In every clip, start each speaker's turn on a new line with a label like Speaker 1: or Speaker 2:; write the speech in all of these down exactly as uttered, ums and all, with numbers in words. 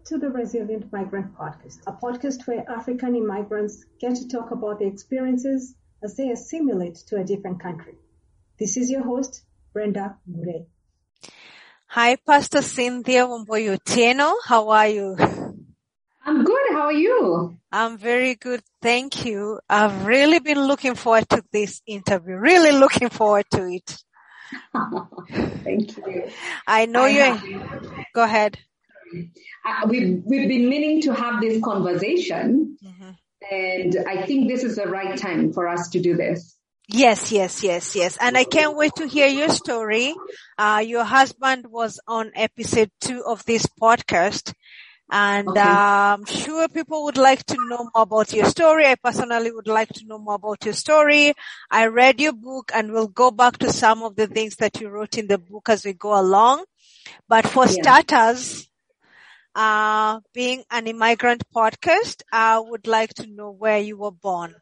Speaker 1: to the Resilient Migrant Podcast, a podcast where African immigrants get to talk about their experiences as they assimilate to a different country. This is your host, Brenda Mure.
Speaker 2: Hi, Pastor Cynthia Wamboyo Otieno. How are you?
Speaker 3: I'm good. How are you?
Speaker 2: I'm very good. Thank you. I've really been looking forward to this interview. Really looking forward to it.
Speaker 3: Thank you.
Speaker 2: I know you. Go ahead.
Speaker 3: Uh, we've, we've been meaning to have this conversation, mm-hmm. and I think this is the right time for us to do this.
Speaker 2: Yes, yes, yes, yes. And I can't wait to hear your story. Uh, your husband was on episode two of this podcast. And okay. uh, I'm sure people would like to know more about your story. I personally would like to know more about your story. I read your book and we'll go back to some of the things that you wrote in the book as we go along. But for yeah. starters, uh, being an immigrant podcast, I would like to know where you were born.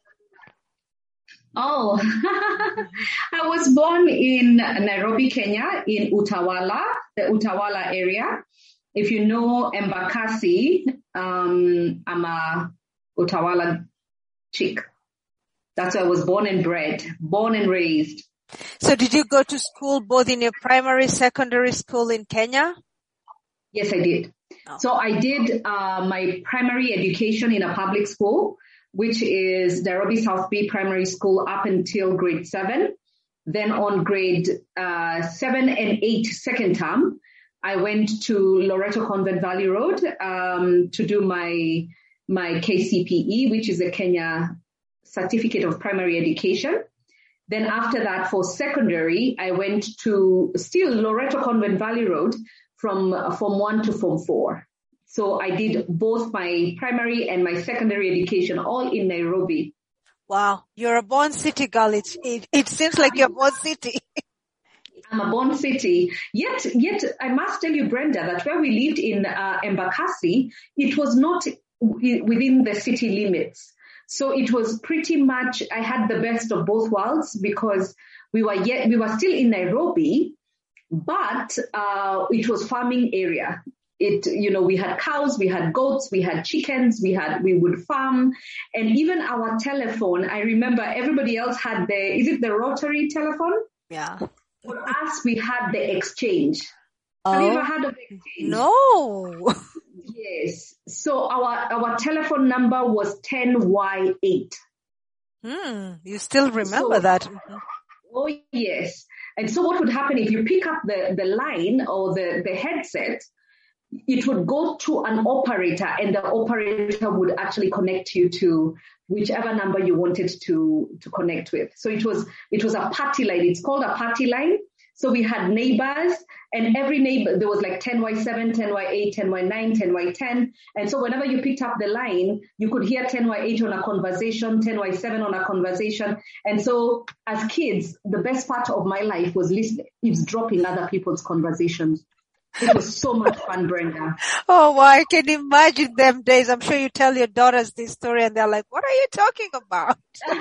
Speaker 3: Oh, I was born in Nairobi, Kenya, in Utawala, the Utawala area. If you know Embakasi, um, I'm a Utawala chick. That's where I was born and bred, born and raised.
Speaker 2: So did you go to school both in your primary, secondary school in Kenya?
Speaker 3: Yes, I did. Oh. So I did uh, my primary education in a public school, which is Nairobi South Bay Primary School up until grade seven. Then on grade uh, seven and eight, second term, I went to Loreto Convent Valley Road um, to do my my K C P E, which is the Kenya Certificate of Primary Education. Then after that, for secondary, I went to still Loreto Convent Valley Road from uh, Form one to Form four. So I did both my primary and my secondary education all in Nairobi.
Speaker 2: Wow, you're a born city girl. It, it, it seems like you're born city.
Speaker 3: I'm a born city. Yet, yet I must tell you, Brenda, that where we lived in uh, Embakasi, it was not w- within the city limits. So it was pretty much, I had the best of both worlds because we were yet, we were still in Nairobi, but uh, it was farming area. It, you know, we had cows, we had goats, we had chickens, we had, we would farm, and even our telephone. I remember everybody else had the, is it the rotary telephone?
Speaker 2: Yeah.
Speaker 3: For us, we had the exchange. Oh. Have you ever heard of the exchange?
Speaker 2: No.
Speaker 3: Yes. So our, our telephone number was ten Y eight.
Speaker 2: Hmm. You still remember so, that? Mm-hmm.
Speaker 3: Oh, yes. And so what would happen if you pick up the, the line or the, the headset, it would go to an operator and the operator would actually connect you to whichever number you wanted to, to connect with. So it was, it was a party line. It's called a party line. So we had neighbors and every neighbor, there was like ten Y seven, ten Y eight, ten Y nine, ten Y ten. And so whenever you picked up the line, you could hear ten Y eight on a conversation, ten Y seven on a conversation. And so as kids, the best part of my life was listening, eavesdropping other people's conversations. It was so much fun, Brenda.
Speaker 2: Oh, well, I can imagine them days. I'm sure you tell your daughters this story and they're like, what are you talking about?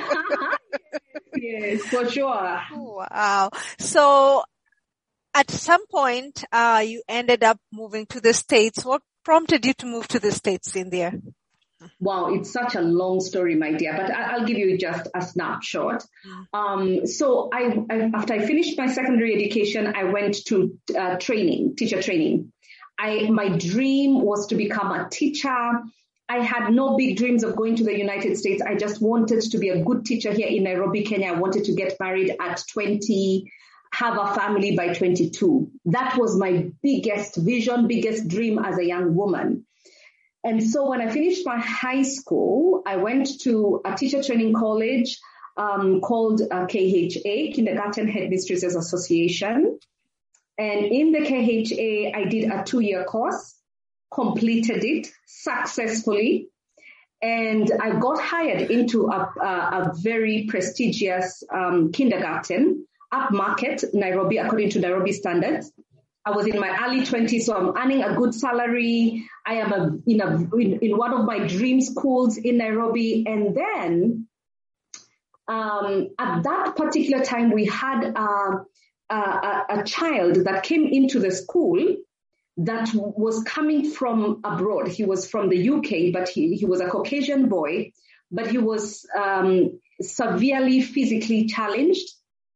Speaker 3: Yes, for sure.
Speaker 2: Wow. So at some point, uh, you ended up moving to the States. What prompted you to move to the States, Cynthia?
Speaker 3: Wow, it's such a long story, my dear, but I'll give you just a snapshot. Um, so I, I, after I finished my secondary education, I went to uh, training, teacher training. I, my dream was to become a teacher. I had no big dreams of going to the United States. I just wanted to be a good teacher here in Nairobi, Kenya. I wanted to get married at twenty, have a family by twenty-two. That was my biggest vision, biggest dream as a young woman. And so when I finished my high school, I went to a teacher training college um, called uh, K H A, Kindergarten Headmistresses Association. And in the K H A, I did a two-year course, completed it successfully, and I got hired into a, a, a very prestigious um, kindergarten, upmarket, Nairobi, according to Nairobi standards. I was in my early twenties, so I'm earning a good salary. I am a, in, a, in, in one of my dream schools in Nairobi. And then um, at that particular time, we had uh, a, a, a child that came into the school that was coming from abroad. He was from the U K, but he, he was a Caucasian boy, but he was um, severely physically challenged,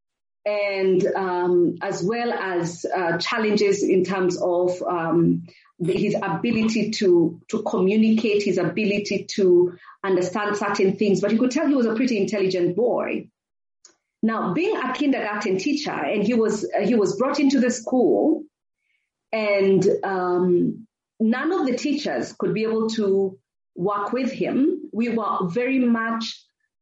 Speaker 3: and um, as well as uh, challenges in terms of um, the, his ability to, to communicate, his ability to understand certain things. But you could tell he was a pretty intelligent boy. Now, being a kindergarten teacher, and he was uh, he was brought into the school, and um, none of the teachers could be able to work with him. We were very much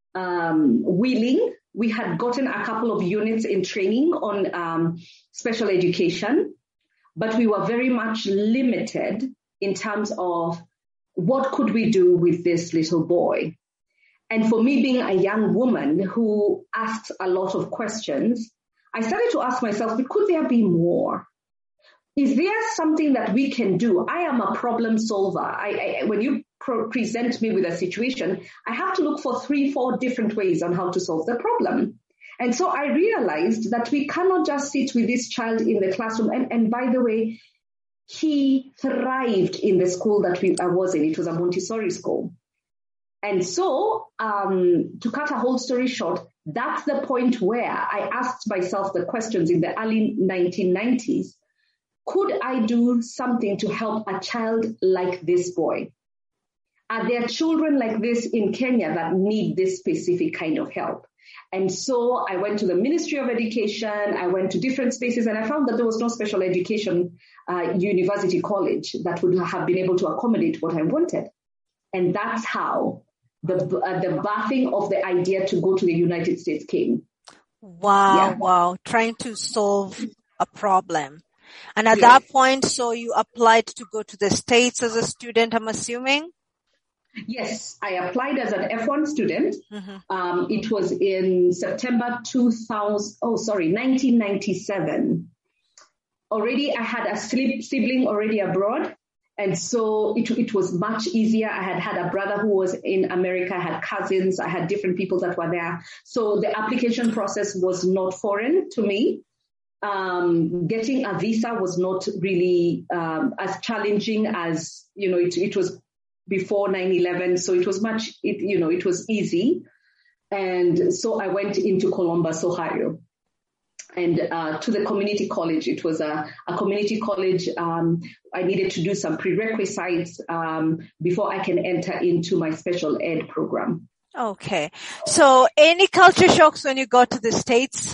Speaker 3: um, willing. We had gotten a couple of units in training on um, special education, but we were very much limited in terms of what could we do with this little boy. And for me, being a young woman who asked a lot of questions, I started to ask myself, could there be more? Is there something that we can do? I am a problem solver. I, I, when you pro- present me with a situation, I have to look for three, four different ways on how to solve the problem. And so I realized that we cannot just sit with this child in the classroom. And, and by the way, he thrived in the school that we, I was in. It was a Montessori school. And so, um, to cut a whole story short, that's the point where I asked myself the questions in the early nineteen nineties. Could I do something to help a child like this boy? Are there children like this in Kenya that need this specific kind of help? And so I went to the Ministry of Education, I went to different spaces, and I found that there was no special education uh, university college that would have been able to accommodate what I wanted. And that's how the uh, the birthing of the idea to go to the United States came.
Speaker 2: Wow,
Speaker 3: Yeah.
Speaker 2: wow. Trying to solve a problem. And at
Speaker 3: Yes.
Speaker 2: that point, so you applied to go to the States as a student, I'm assuming?
Speaker 3: Yes, I applied as an F one student.
Speaker 2: Mm-hmm.
Speaker 3: Um, it was in September two thousand, oh, sorry, nineteen ninety-seven. Already, I had a sibling already abroad. And so it, it was much easier. I had had a brother who was in America. I had cousins. I had different people that were there. So the application process was not foreign to me. Um, getting a visa was not really um, as challenging as, you know, it, it was before nine eleven. So it was much, it, you know, it was easy. And so I went into Columbus, Ohio. And uh, to the community college. It was a, a community college. Um, I needed to do some prerequisites um, before I can enter into my special ed program.
Speaker 2: Okay. So any culture shocks when you got to the States?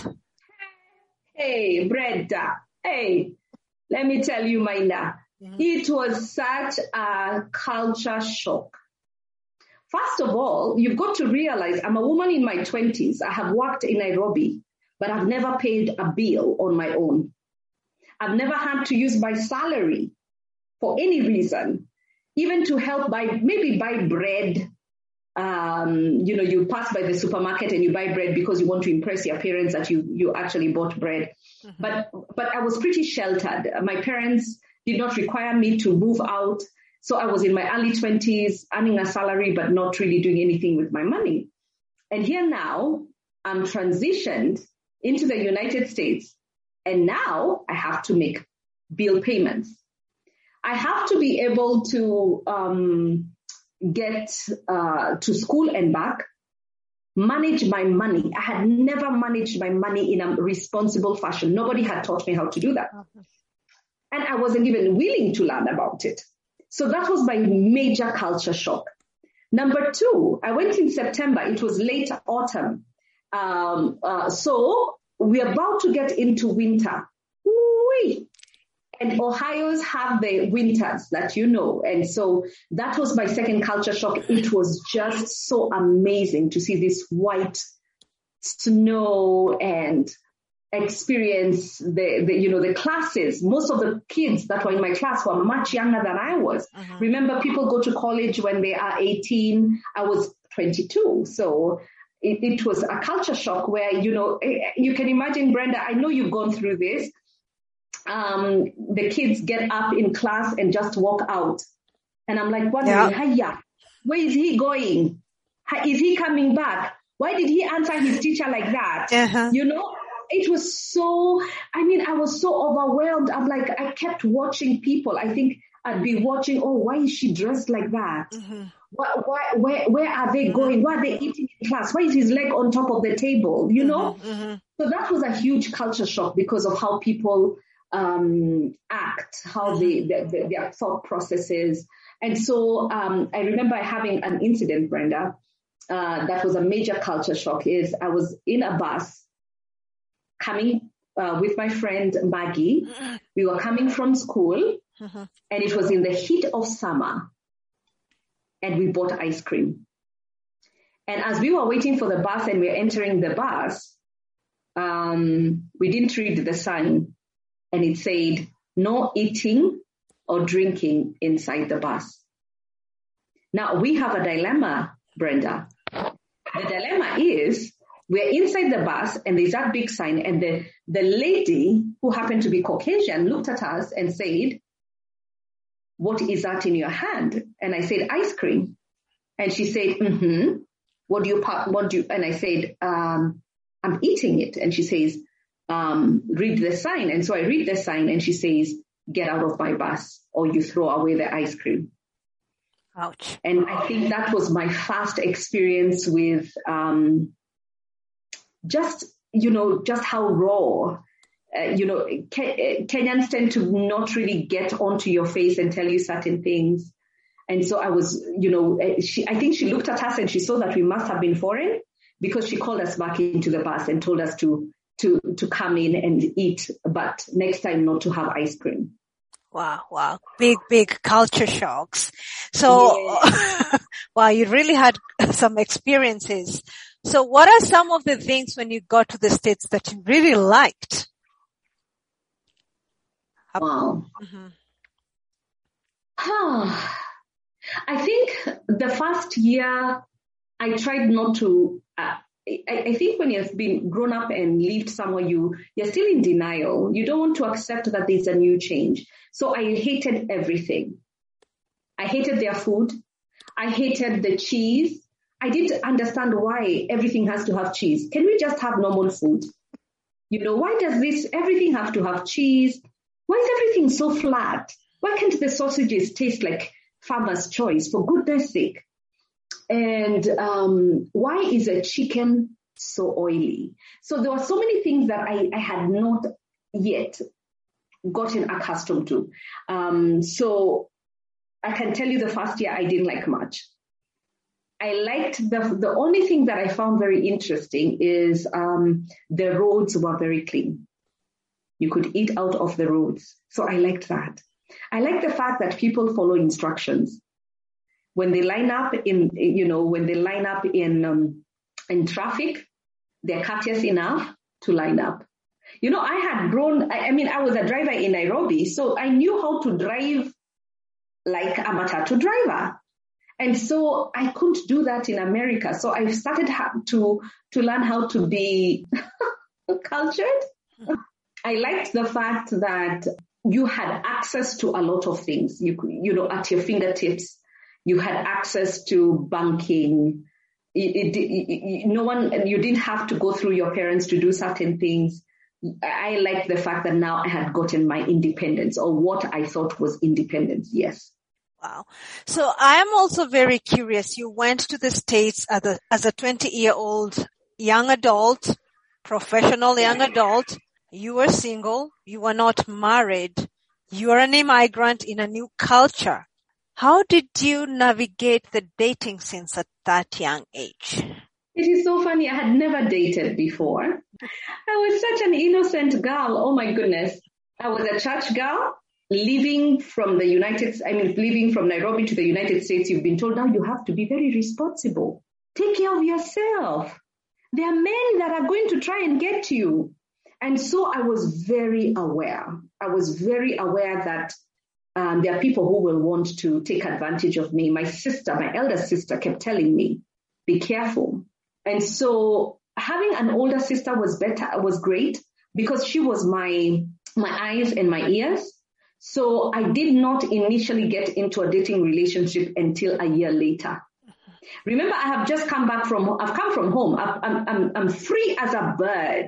Speaker 3: Hey, Brenda. Hey, let me tell you, Maina. Mm-hmm. It was such a culture shock. First of all, you've got to realize I'm a woman in my twenties. I have worked in Nairobi, but I've never paid a bill on my own. I've never had to use my salary for any reason, even to help buy, maybe buy bread. Um, you know, you pass by the supermarket and you buy bread because you want to impress your parents that you, you actually bought bread. Mm-hmm. But, but I was pretty sheltered. My parents did not require me to move out. So I was in my early twenties, earning a salary, but not really doing anything with my money. And here now, I'm transitioned into the United States, and now I have to make bill payments. I have to be able to um, get uh, to school and back, manage my money. I had never managed my money in a responsible fashion. Nobody had taught me how to do that. And I wasn't even willing to learn about it. So that was my major culture shock. Number two, I went in September. It was late autumn. Um, uh, so we're about to get into winter. Whee! And Ohio's have the winters that you know. And so that was my second culture shock. It was just so amazing to see this white snow and experience the, the, you know, the classes. Most of the kids that were in my class were much younger than I was. Uh-huh. Remember, people go to college when they are eighteen. I was twenty-two. So it, it was a culture shock where, you know, you can imagine, Brenda, I know you've gone through this. Um, the kids get up in class and just walk out. And I'm like, wondering, yeah. Hiya, where is he going? Is he coming back? Why did he answer his teacher like that? Uh-huh. You know? it was so, I mean, I was so overwhelmed. I'm like, I kept watching people. I think I'd be watching, oh, why is she dressed like that? Mm-hmm. Why, why, where, where are they going? What are they eating in class? Why is his leg on top of the table? You know? Mm-hmm, mm-hmm. So that was a huge culture shock because of how people um, act, how mm-hmm. they, their, their thought processes. And so um, I remember having an incident, Brenda, uh, that was a major culture shock. Is I was in a bus coming uh, with my friend Maggie. We were coming from school, mm-hmm. and it was in the heat of summer. And we bought ice cream. And as we were waiting for the bus and we were entering the bus, um, we didn't read the sign. And it said, no eating or drinking inside the bus. Now, we have a dilemma, Brenda. The dilemma is we're inside the bus and there's that big sign. And the, the lady, who happened to be Caucasian, looked at us and said, what is that in your hand? And I said, ice cream. And she said, mm-hmm. What do you, what do you, and I said, um, I'm eating it. And she says, um, read the sign. And so I read the sign and she says, get out of my bus or you throw away the ice cream.
Speaker 2: Ouch.
Speaker 3: And I think that was my first experience with, um, just, you know, just how raw Uh, you know, Ke- Kenyans tend to not really get onto your face and tell you certain things. And so I was, you know, she, I think she looked at us and she saw that we must have been foreign because she called us back into the bus and told us to, to, to come in and eat, but next time not to have ice cream.
Speaker 2: Wow, wow. Big, big culture shocks. So, yeah. Wow, you really had some experiences. So what are some of the things when you got to the States that you really liked?
Speaker 3: Wow. Mm-hmm. Oh, I think the first year I tried not to, uh, I, I think when you've been grown up and lived somewhere, you, you're still in denial. You don't want to accept that there's a new change. So I hated everything. I hated their food. I hated the cheese. I didn't understand why everything has to have cheese. Can we just have normal food? You know, why does this, everything have to have cheese? Why is everything so flat? Why can't the sausages taste like Farmer's Choice, for goodness sake? And um, why is a chicken so oily? So there were so many things that I, I had not yet gotten accustomed to. Um, so I can tell you the first year I didn't like much. I liked the, the only thing that I found very interesting is um, the roads were very clean. You could eat out of the roads. So I liked that. I like the fact that people follow instructions. When they line up in, you know, when they line up in, um, in traffic, they're courteous enough to line up. You know, I had grown, I, I mean, I was a driver in Nairobi, so I knew how to drive like a matatu driver. And so I couldn't do that in America. So I started ha- to, to learn how to be cultured. I liked the fact that you had access to a lot of things. You you know, at your fingertips, you had access to banking. It, it, it, no one, you didn't have to go through your parents to do certain things. I liked the fact that now I had gotten my independence, or what I thought was independence. Yes.
Speaker 2: Wow. So I am also very curious. You went to the States as a, as a twenty-year-old young adult, professional young adult. You were single. You were not married. You are an immigrant in a new culture. How did you navigate the dating scenes at that young age?
Speaker 3: It is so funny. I had never dated before. I was such an innocent girl. Oh my goodness. I was a church girl. Living from the United, I mean, living from Nairobi to the United States, you've been told now you have to be very responsible. Take care of yourself. There are men that are going to try and get you. And so I was very aware. I was very aware that um, there are people who will want to take advantage of me. My sister, my elder sister kept telling me, be careful. And so having an older sister was better, was great because she was my, my eyes and my ears. So I did not initially get into a dating relationship until a year later. Remember, I have just come back from, I've come from home. I'm, I'm, I'm free as a bird.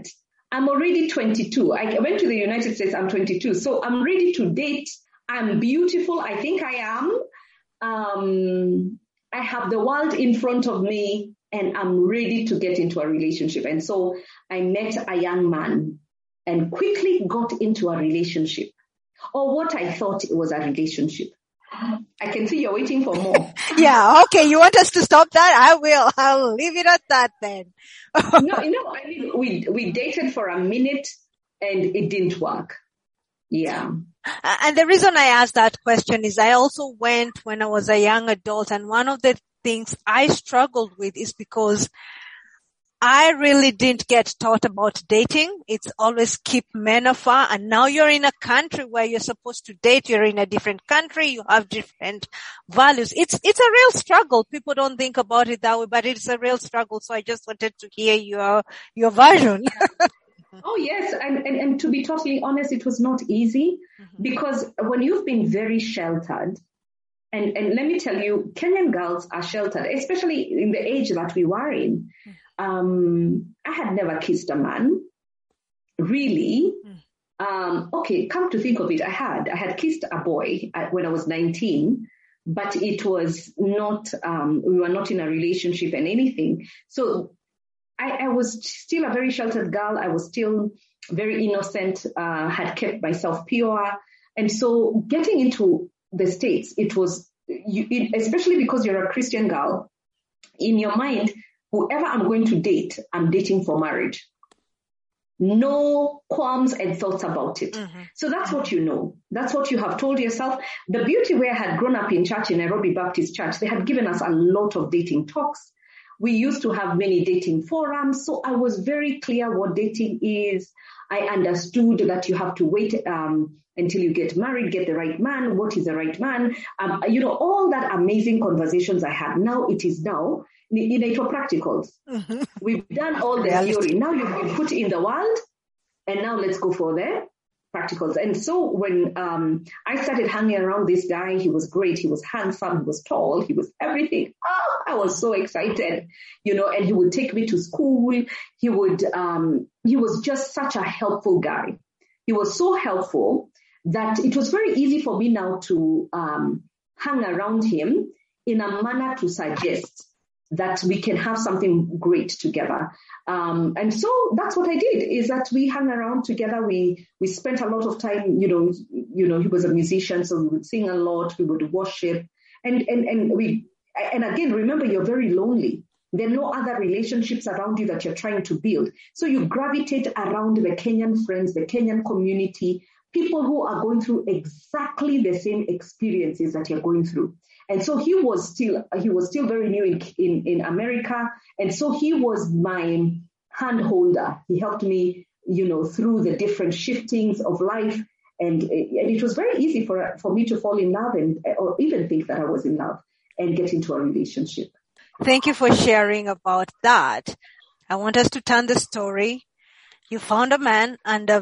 Speaker 3: I'm already twenty-two. I went to the United States, I'm twenty-two. So I'm ready to date. I'm beautiful. I think I am. Um, I have the world in front of me and I'm ready to get into a relationship. And so I met a young man and quickly got into a relationship, or what I thought it was a relationship. I can see you're waiting for more.
Speaker 2: Yeah, okay. You want us to stop that? I will. I'll leave it at that then.
Speaker 3: no, no. I mean, we we dated for a minute and it didn't work. Yeah.
Speaker 2: And the reason I asked that question is I also went when I was a young adult, and one of the things I struggled with is because I really didn't get taught about dating. It's always keep men afar. And now you're in a country where you're supposed to date. You're in a different country. You have different values. It's, it's a real struggle. People don't think about it that way, but it's a real struggle. So I just wanted to hear your, your version.
Speaker 3: Oh, yes. And, and, and to be totally honest, it was not easy mm-hmm. because when you've been very sheltered, and, and let me tell you, Kenyan girls are sheltered, especially in the age that we were in. Um, I had never kissed a man, really. Um, okay, come to think of it, I had. I had kissed a boy when I was nineteen, but it was not, um, we were not in a relationship and anything. So I, I was still a very sheltered girl. I was still very innocent, uh, had kept myself pure. And so getting into the States, it was, you, it, especially because you're a Christian girl, in your mind, whoever I'm going to date, I'm dating for marriage. No qualms and thoughts about it. Mm-hmm. So that's what you know. That's what you have told yourself. The beauty where I had grown up in church, in Nairobi Baptist Church, they had given us a lot of dating talks. We used to have many dating forums. So I was very clear what dating is. I understood that you have to wait um, until you get married, get the right man. What is the right man? Um, you know, all that amazing conversations I had. Now it is now. Inaitwa practicals. Mm-hmm. We've done all the Realistic. Theory. Now you've been put in the world, and now let's go for the practicals. And so when um, I started hanging around this guy, he was great. He was handsome. He was tall. He was everything. Oh, I was so excited, you know. And he would take me to school. He would. Um, he was just such a helpful guy. He was so helpful that it was very easy for me now to um, hang around him in a manner to suggest that we can have something great together. Um, and so that's what I did, is that we hung around together. We, we spent a lot of time, you know, you know, he was a musician, so we would sing a lot, we would worship. And, and, and we, and again, remember, you're very lonely. There are no other relationships around you that you're trying to build. So you gravitate around the Kenyan friends, the Kenyan community, people who are going through exactly the same experiences that you're going through. And so he was still, he was still very new in, in, in America. And so he was my hand holder. He helped me, you know, through the different shiftings of life. And, and it was very easy for, for me to fall in love and, or even think that I was in love and get into a relationship.
Speaker 2: Thank you for sharing about that. I want us to turn the story. You found a man under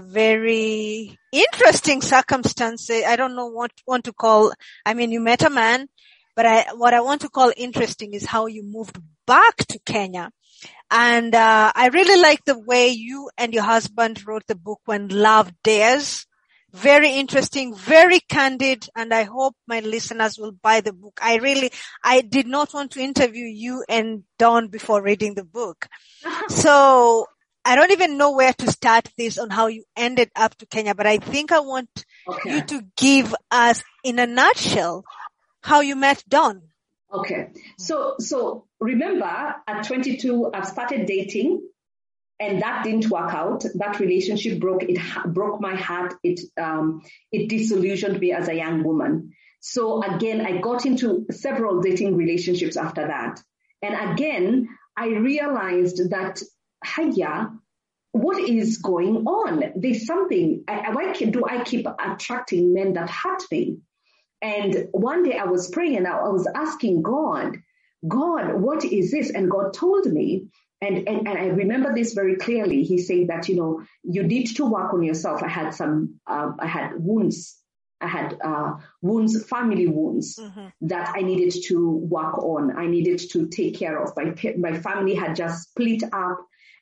Speaker 2: very interesting circumstances. I don't know what want to call, I mean, you met a man, but I, what I want to call interesting is how you moved back to Kenya. And, uh, I really like the way you and your husband wrote the book When Love Dares. Very interesting, very candid, and I hope my listeners will buy the book. I really, I did not want to interview you and Dawn before reading the book. So I don't even know where to start this on how you ended up to Kenya, but I think I want okay. you to give us in a nutshell how you met Dawn.
Speaker 3: Okay. So, so remember at twenty-two, I've started dating. And that didn't work out. That relationship broke. It ha- broke my heart. It um, it disillusioned me as a young woman. So again, I got into several dating relationships after that. And again, I realized that, hiya, what is going on? There's something. I, why can, do I keep attracting men that hurt me? And one day I was praying and I, I was asking God, God, what is this? And God told me. And, and, and I remember this very clearly. He said that, you know, you need to work on yourself. I had some, um, I had wounds. I had uh, wounds, family wounds mm-hmm. that I needed to work on. I needed to take care of. My, my family had just split up.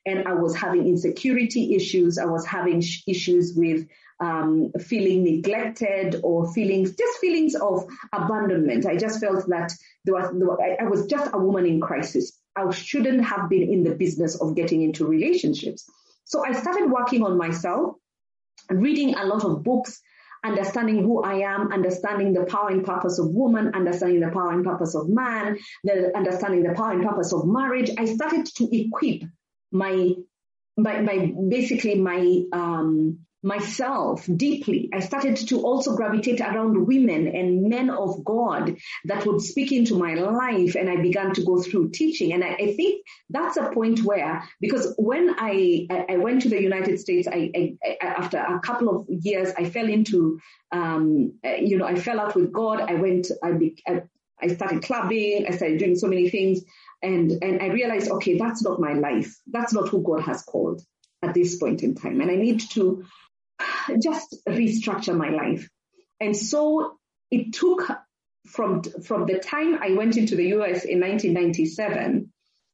Speaker 3: and I was having insecurity issues. I was having sh- issues with um, feeling neglected or feelings, just feelings of abandonment. I just felt that there was, there was, I was just a woman in crisis. I shouldn't have been in the business of getting into relationships. So I started working on myself, reading a lot of books, understanding who I am, understanding the power and purpose of woman, understanding the power and purpose of man, the understanding the power and purpose of marriage. I started to equip my, my, my basically my, um, myself deeply. I started to also gravitate around women and men of God that would speak into my life, and I began to go through teaching. And I, I think that's a point where, because when I, I went to the United States, I, I, I after a couple of years, I fell into, um, you know, I fell out with God. I went, I, be, I, I started clubbing, I started doing so many things, and, and I realized, okay, that's not my life. That's not who God has called at this point in time. And I need to just restructure my life. And so it took from, from the time I went into the U S in nineteen ninety-seven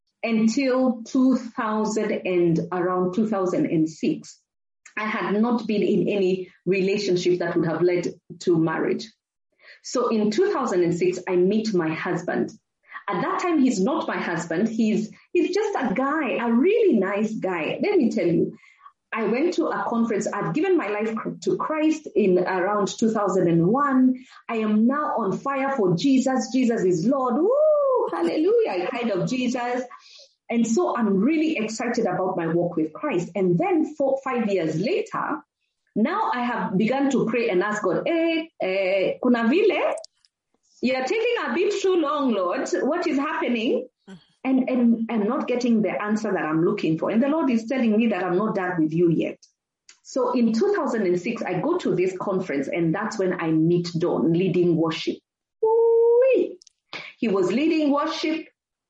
Speaker 3: until two thousand and around two thousand six, I had not been in any relationship that would have led to marriage. So in two thousand six, I meet my husband. At that time, he's not my husband. He's, he's just a guy, a really nice guy. Let me tell you, I went to a conference. I'd given my life to Christ in around two thousand one. I am now on fire for Jesus. Jesus is Lord. Woo, hallelujah. I kind of Jesus. And so I'm really excited about my walk with Christ. And then four, five years later, now I have begun to pray and ask God, eh, eh, kuna vile, you're taking a bit too long, Lord. What is happening? And, and I'm not getting the answer that I'm looking for. And the Lord is telling me that I'm not done with you yet. So in two thousand six, I go to this conference, and that's when I meet Don leading worship. Woo-wee. He was leading worship,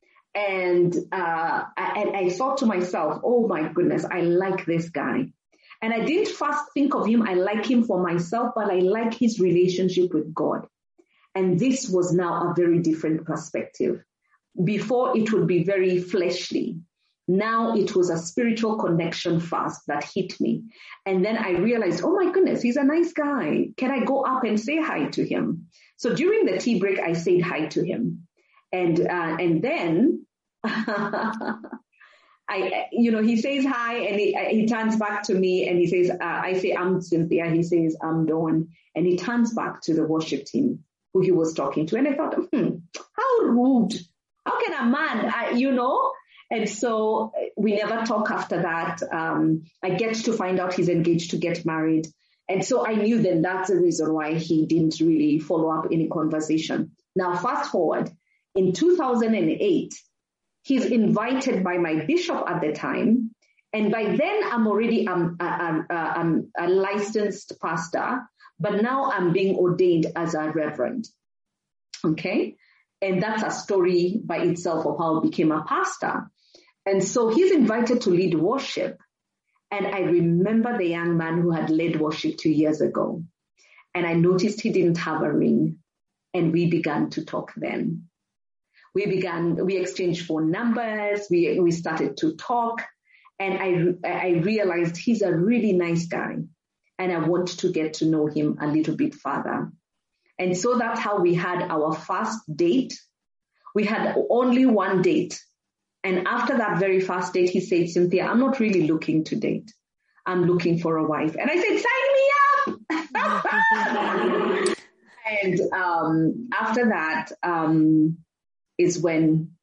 Speaker 3: and, uh, and I thought to myself, oh my goodness, I like this guy. And I didn't first think of him, I like him for myself, but I like his relationship with God. And this was now a very different perspective. Before, it would be very fleshly. Now it was a spiritual connection first that hit me. And then I realized, oh my goodness, he's a nice guy. Can I go up and say hi to him? So during the tea break, I said hi to him. And, uh, and then, I, you know, he says hi, and he, he turns back to me and he says, uh, I say, I'm Cynthia. He says, I'm Dawn. And he turns back to the worship team who he was talking to. And I thought, hmm, how rude. How can a man, I, you know? And so we never talk after that. Um, I get to find out he's engaged to get married. And so I knew then that's the reason why he didn't really follow up any conversation. Now, fast forward, in two thousand eight, he's invited by my bishop at the time. And by then, I'm already um, a, a, a, a licensed pastor, but now I'm being ordained as a reverend. Okay? And that's a story by itself of how I became a pastor. And so he's invited to lead worship. And I remember the young man who had led worship two years ago. And I noticed he didn't have a ring. And we began to talk then. We began, we exchanged phone numbers. We, we started to talk. And I, I realized he's a really nice guy. And I want to get to know him a little bit further. And so that's how we had our first date. We had only one date. And after that very first date, he said, Cynthia, I'm not really looking to date. I'm looking for a wife. And I said, sign me up. And um, after that um, is when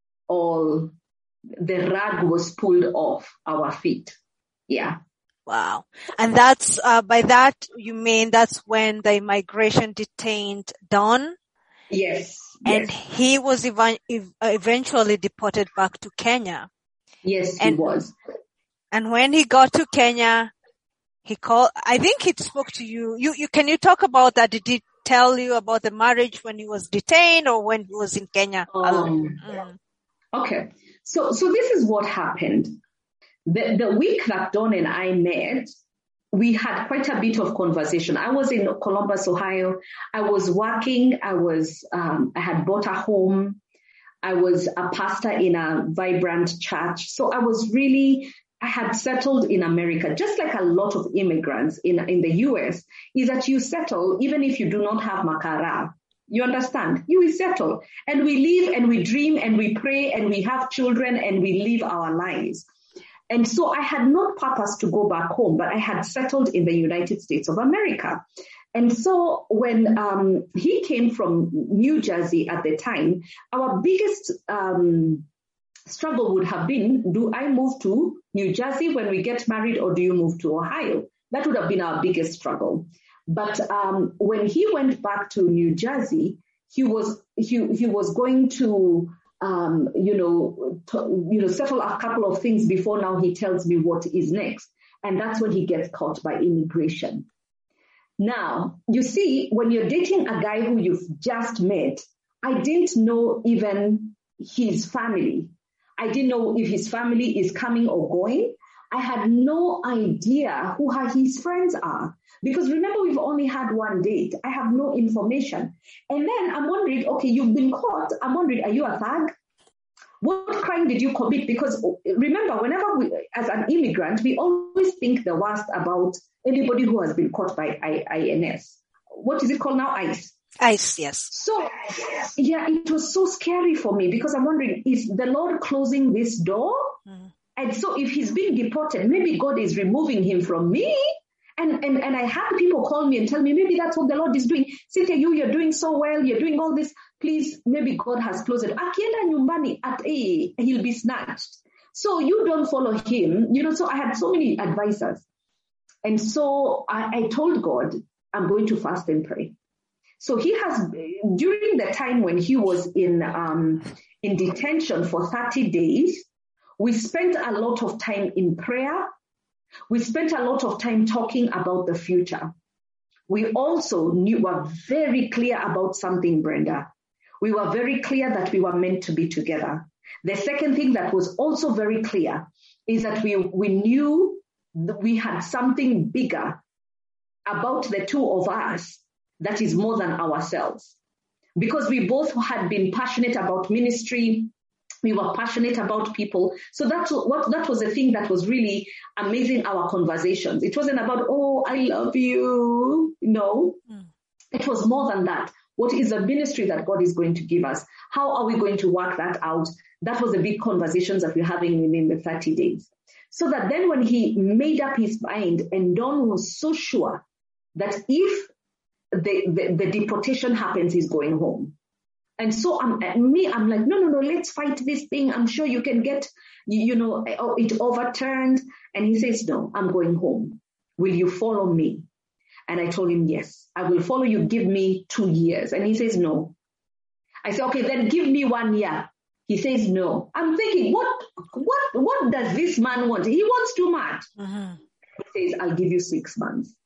Speaker 3: all the rug was pulled off our feet. Yeah.
Speaker 2: Wow. And that's, uh, by that, you mean that's when the immigration detained Don?
Speaker 3: Yes.
Speaker 2: And
Speaker 3: yes.
Speaker 2: he was ev- ev- eventually deported back to Kenya.
Speaker 3: Yes,
Speaker 2: and,
Speaker 3: he was.
Speaker 2: And when he got to Kenya, he called, I think he spoke to you. You, you, can you talk about that? Did he tell you about the marriage when he was detained or when he was in Kenya?
Speaker 3: Um,
Speaker 2: mm.
Speaker 3: Okay. So, so this is what happened. The, the week that Don and I met, we had quite a bit of conversation. I was in Columbus, Ohio. I was working. I was, um, I had bought a home. I was a pastor in a vibrant church. So I was really, I had settled in America, just like a lot of immigrants in, in the U S, is that you settle even if you do not have makara. You understand? You will settle. And we live and we dream and we pray and we have children and we live our lives. And so I had no purpose to go back home, but I had settled in the United States of America. And so when um, he came from New Jersey at the time, our biggest um, struggle would have been, do I move to New Jersey when we get married, or do you move to Ohio? That would have been our biggest struggle. But um, when he went back to New Jersey, he was he he was going to um, you know to, you know settle a couple of things before now he tells me what is next, and that's when he gets caught by immigration. Now you see, when you're dating a guy who you've just met, I didn't know even his family. I didn't know if his family is coming or going. I had no idea who his friends are. Because remember, we've only had one date. I have no information. And then I'm wondering, okay, you've been caught. I'm wondering, are you a thug? What crime did you commit? Because remember, whenever we, as an immigrant, we always think the worst about anybody who has been caught by I N S. What is it called now? ICE.
Speaker 2: ICE, yes.
Speaker 3: So, yeah, it was so scary for me because I'm wondering, is the Lord closing this door? Mm. And so if he's being deported, maybe God is removing him from me. And, and and I had people call me and tell me, maybe that's what the Lord is doing. Cynthia, you, you're doing so well. You're doing all this. Please, maybe God has closed it. Akienda nyumbani at A, he'll be snatched. So you don't follow him. You know, so I had so many advisors. And so I, I told God, I'm going to fast and pray. So he has, during the time when he was in um in detention for thirty days, we spent a lot of time in prayer. We spent a lot of time talking about the future. We also knew, were very clear about something, Brenda. We were very clear that we were meant to be together. The second thing that was also very clear is that we, we knew that we had something bigger about the two of us that is more than ourselves. Because we both had been passionate about ministry. We were passionate about people. So that's what, that was the thing that was really amazing, our conversations. It wasn't about, oh, I love you. No, mm. It was more than that. What is the ministry that God is going to give us? How are we going to work that out? That was the big conversations that we're having within the thirty days. So that then when he made up his mind, and Don was so sure that if the, the, the deportation happens, he's going home. And so I'm, me, I'm like, no, no, no, let's fight this thing. I'm sure you can get, you know, it overturned. And he says, no, I'm going home. Will you follow me? And I told him, yes, I will follow you. Give me two years. And he says, no. I said, okay, then give me one year. He says, no. I'm thinking, what, what, what does this man want? He wants too much. Uh-huh. He says, I'll give you six months.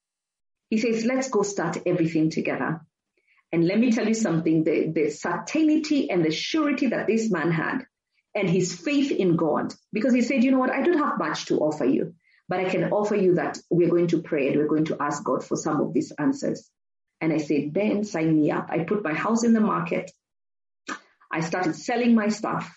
Speaker 3: He says, let's go start everything together. And let me tell you something, the, the certainty and the surety that this man had and his faith in God, because he said, you know what, I don't have much to offer you, but I can offer you that we're going to pray and we're going to ask God for some of these answers. And I said, then sign me up. I put my house in the market. I started selling my stuff.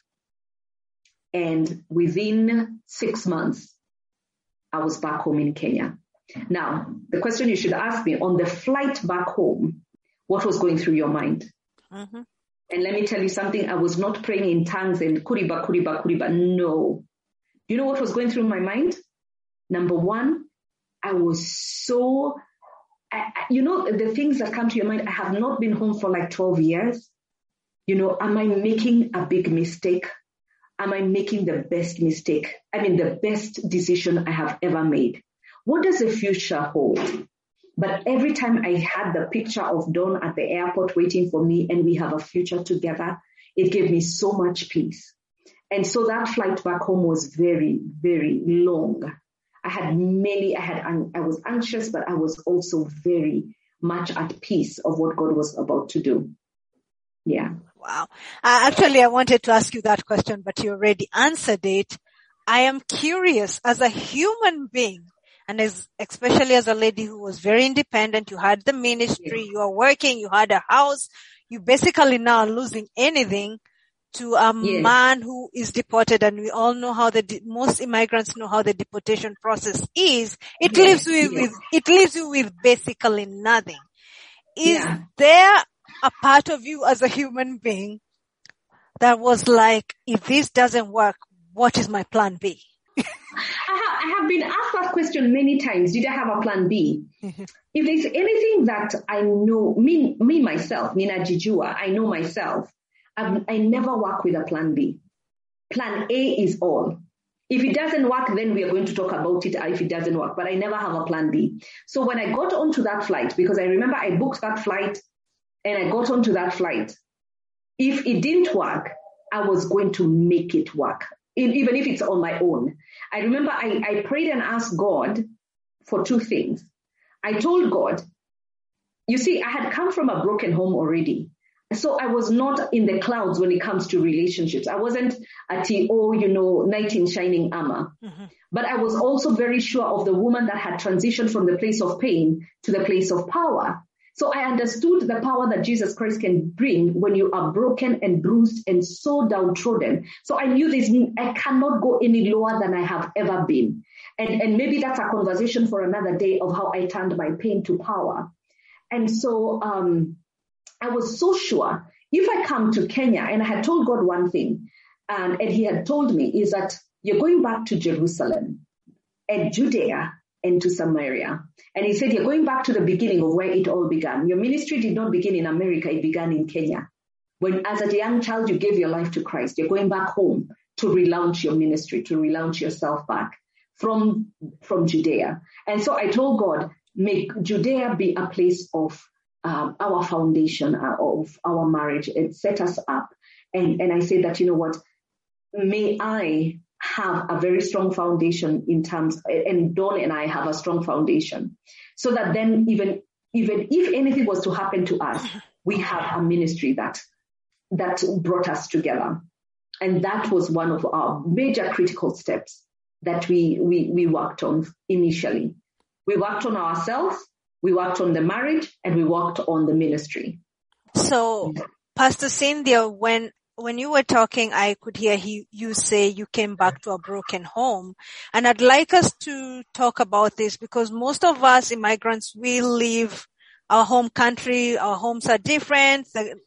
Speaker 3: And within six months, I was back home in Kenya. Now, the question you should ask me, on the flight back home, what was going through your mind? Mm-hmm. And let me tell you something, I was not praying in tongues and kuriba, kuriba, kuriba. No. Do you know what was going through my mind? Number one, I was so, I, you know, the things that come to your mind, I have not been home for like twelve years. You know, am I making a big mistake? Am I making the best mistake? I mean, the best decision I have ever made. What does the future hold? But every time I had the picture of Dawn at the airport waiting for me and we have a future together, it gave me so much peace. And so that flight back home was very, very long. I had many, I had, I was anxious, but I was also very much at peace of what God was about to do. Yeah.
Speaker 2: Wow. Uh, actually, I wanted to ask you that question, but you already answered it. I am curious, as a human being, and as, especially as a lady who was very independent, you had the ministry, you are working, you had a house, you basically now are losing anything. to a
Speaker 3: Yes.
Speaker 2: man who is deported, and we all know how the, de- most immigrants know how the deportation process is, it
Speaker 3: Yes,
Speaker 2: leaves you
Speaker 3: yes.
Speaker 2: with, it leaves you with basically nothing. Is
Speaker 3: Yeah.
Speaker 2: there a part of you as a human being that was like, if this doesn't work, what is my plan B?
Speaker 3: I have, I have been asked that question many times. Did I have a plan B?
Speaker 2: Mm-hmm.
Speaker 3: If there's anything that I know, me, me myself, Nina Jijua, I know myself, I've, I never work with a plan B. Plan A is all. If it doesn't work, then we are going to talk about it if it doesn't work, but I never have a plan B. So when I got onto that flight, because I remember I booked that flight and I got onto that flight, if it didn't work, I was going to make it work, even if it's on my own. I remember I, I prayed and asked God for two things. I told God, you see, I had come from a broken home already. So I was not in the clouds when it comes to relationships. I wasn't a T O, you know, knight in shining armor. Mm-hmm. But I was also very sure of the woman that had transitioned from the place of pain to the place of power. So I understood the power that Jesus Christ can bring when you are broken and bruised and so downtrodden. So I knew this, I cannot go any lower than I have ever been. And, and maybe that's a conversation for another day of how I turned my pain to power. And so um, I was so sure if I come to Kenya, and I had told God one thing, um, and he had told me is that you're going back to Jerusalem and Judea and to Samaria. And he said, you're going back to the beginning of where it all began. Your ministry did not begin in America, it began in Kenya. When as a young child, you gave your life to Christ, you're going back home to relaunch your ministry, to relaunch yourself back from, from Judea. And so I told God, make Judea be a place of um, our foundation, uh, of our marriage, and set us up. And, and I said that, you know what, may I have a very strong foundation in terms, and Dawn and I have a strong foundation, so that then even even if anything was to happen to us, we have a ministry that that brought us together. And that was one of our major critical steps that we we we worked on initially. We worked on ourselves, we worked on the marriage, and we worked on the ministry.
Speaker 2: So, Pastor Cynthia, when When you were talking, I could hear he, you say you came back to a broken home. And I'd like us to talk about this because most of us immigrants, we leave our home country. Our homes are different.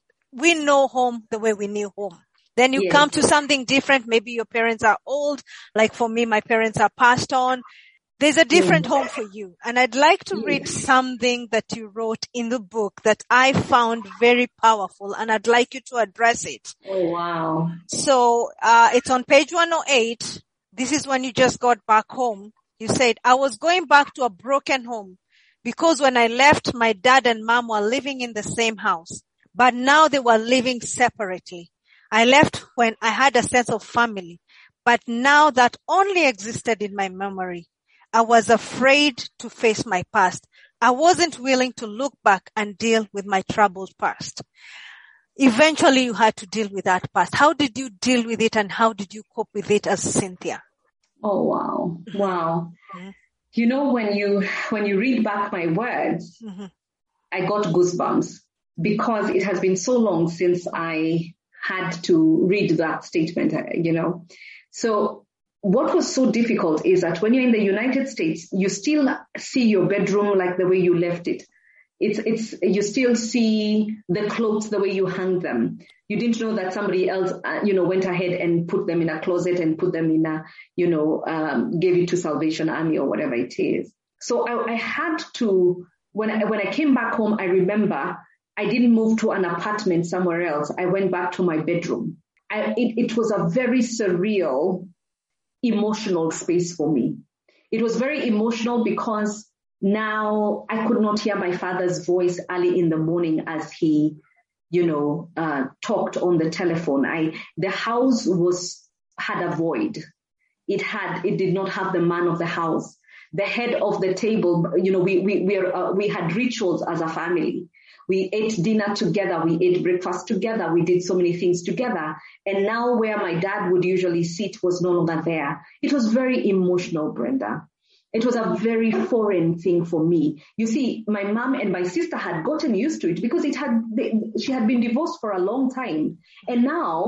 Speaker 2: We know home the way we knew home. Then you yes. come to something different. Maybe your parents are old. Like for me, my parents are passed on. There's a different home for you. And I'd like to read something that you wrote in the book that I found very powerful, and I'd like you to address it.
Speaker 3: Oh, wow.
Speaker 2: So, uh, it's on page one oh eight. This is when you just got back home. You said, I was going back to a broken home because when I left, my dad and mom were living in the same house, but now they were living separately. I left when I had a sense of family, but now that only existed in my memory. I was afraid to face my past. I wasn't willing to look back and deal with my troubled past. Eventually, you had to deal with that past. How did you deal with it, and how did you cope with it as Cynthia?
Speaker 3: Oh, wow. Wow. Mm-hmm. You know, when you, when you read back my words, mm-hmm. I got goosebumps because it has been so long since I had to read that statement, you know. So, what was so difficult is that when you're in the United States, you still see your bedroom like the way you left it. It's, it's, you still see the clothes the way you hung them. You didn't know that somebody else, uh, you know, went ahead and put them in a closet and put them in a, you know, um, gave it to Salvation Army or whatever it is. So I, I had to, when I, when I came back home, I remember I didn't move to an apartment somewhere else. I went back to my bedroom. I, it, it was a very surreal, emotional space for me. It was very emotional because now I could not hear my father's voice early in the morning as he, you know, uh, talked on the telephone. I, the house was, had a void. It had, it did not have the man of the house. The head of the table, you know, we, we, we, uh, we had rituals as a family. We ate dinner together. We ate breakfast together. We did so many things together. And now where my dad would usually sit was no longer there. It was very emotional, Brenda. It was a very foreign thing for me. You see, my mom and my sister had gotten used to it because it had, she had been divorced for a long time. And now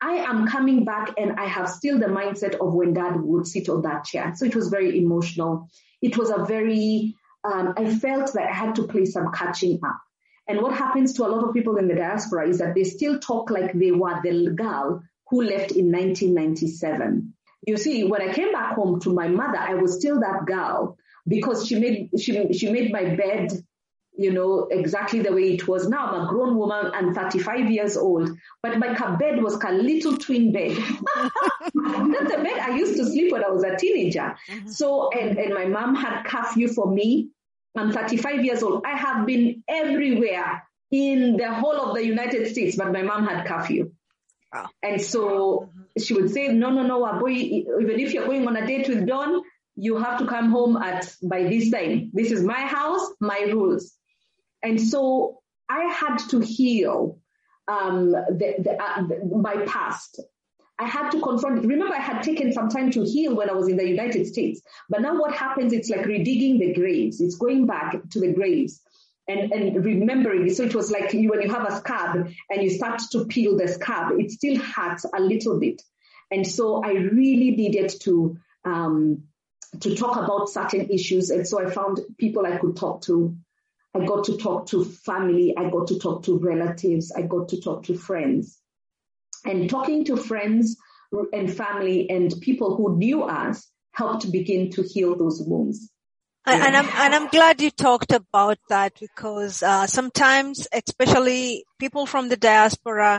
Speaker 3: I am coming back and I have still the mindset of when dad would sit on that chair. So it was very emotional. It was a very, um, I felt that I had to play some catching up. And what happens to a lot of people in the diaspora is that they still talk like they were the girl who left in nineteen ninety-seven. You see, when I came back home to my mother, I was still that girl because she made, she, she made my bed, you know, exactly the way it was. Now I'm a grown woman and thirty-five years old, but my bed was a little twin bed. That's the bed I used to sleep when I was a teenager. Mm-hmm. So, and, and my mom had curfew for me. I'm thirty-five years old. I have been everywhere in the whole of the United States, but my mom had curfew. Wow. And so she would say, no, no, no, boy, even if you're going on a date with Don, you have to come home at by this time. This is my house, my rules. And so I had to heal um, the, the, uh, the, my past. I had to confront it. Remember, I had taken some time to heal when I was in the United States. But now what happens, it's like redigging the graves. It's going back to the graves and, and remembering. So it was like you, when you have a scab and you start to peel the scab, it still hurts a little bit. And so I really needed to um, to talk about certain issues. And so I found people I could talk to. I got to talk to family. I got to talk to relatives. I got to talk to friends. And talking to friends and family and people who knew us helped begin to heal those wounds.
Speaker 2: And, and I'm and I'm glad you talked about that because uh, sometimes, especially people from the diaspora,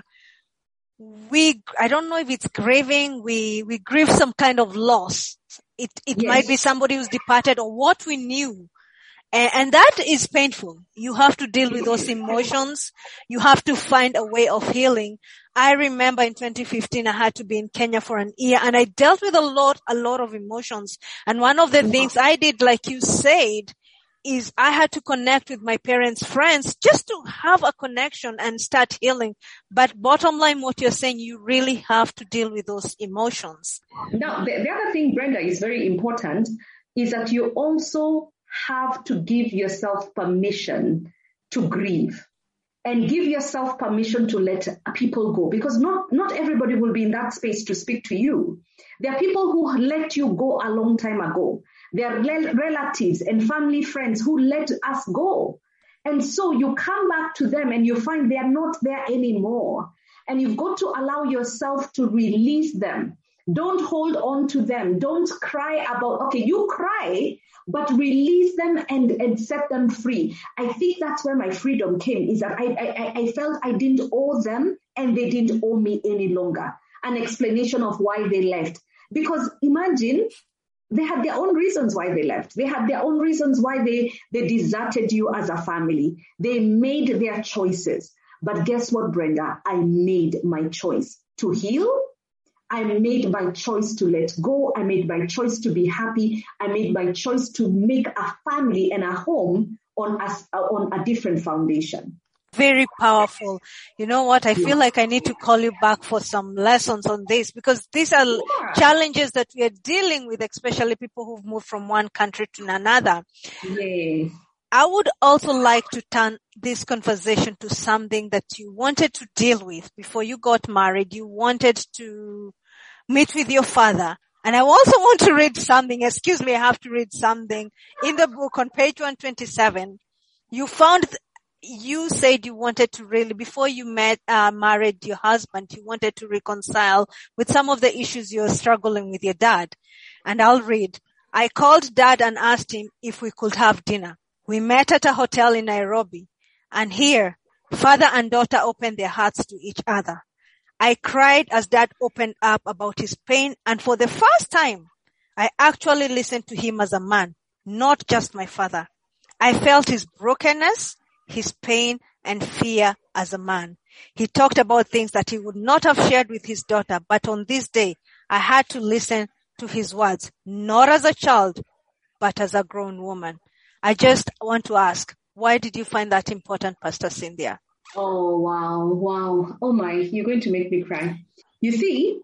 Speaker 2: we I don't know if it's grieving. We we grieve some kind of loss. It it yes. might be somebody who's departed or what we knew. And, and that is painful. You have to deal with those emotions. You have to find a way of healing. I remember in twenty fifteen, I had to be in Kenya for an year and I dealt with a lot, a lot of emotions. And one of the things I did, like you said, is I had to connect with my parents' friends just to have a connection and start healing. But bottom line, what you're saying, you really have to deal with those emotions.
Speaker 3: Now, the, the other thing, Brenda, is very important is that you also have to give yourself permission to grieve and give yourself permission to let people go because not, not everybody will be in that space to speak to you. There are people who let you go a long time ago. There are relatives and family friends who let us go. And so you come back to them and you find they are not there anymore. And you've got to allow yourself to release them. Don't hold on to them. Don't cry about, okay, you cry, but release them and, and set them free. I think that's where my freedom came, is that I, I, I felt I didn't owe them and they didn't owe me any longer. An explanation of why they left. Because imagine, they had their own reasons why they left. They had their own reasons why they, they deserted you as a family. They made their choices. But guess what, Brenda? I made my choice to heal. I made my choice to let go. I made my choice to be happy. I made my choice to make a family and a home on a, on a different foundation.
Speaker 2: Very powerful. You know what? I feel like I need to call you back for some lessons on this because these are yeah. challenges that we are dealing with, especially people who've moved from one country to another.
Speaker 3: Yes.
Speaker 2: I would also like to turn this conversation to something that you wanted to deal with before you got married. You wanted to meet with your father. And I also want to read something. Excuse me, I have to read something. In the book on page one twenty-seven, you found, you said you wanted to really, before you met, uh, married your husband, you wanted to reconcile with some of the issues you're struggling with your dad. And I'll read. I called dad and asked him if we could have dinner. We met at a hotel in Nairobi, and here, father and daughter opened their hearts to each other. I cried as dad opened up about his pain, and for the first time, I actually listened to him as a man, not just my father. I felt his brokenness, his pain, and fear as a man. He talked about things that he would not have shared with his daughter, but on this day, I had to listen to his words, not as a child, but as a grown woman. I just want to ask, why did you find that important, Pastor Cynthia?
Speaker 3: Oh, wow, wow. Oh my, you're going to make me cry. You see,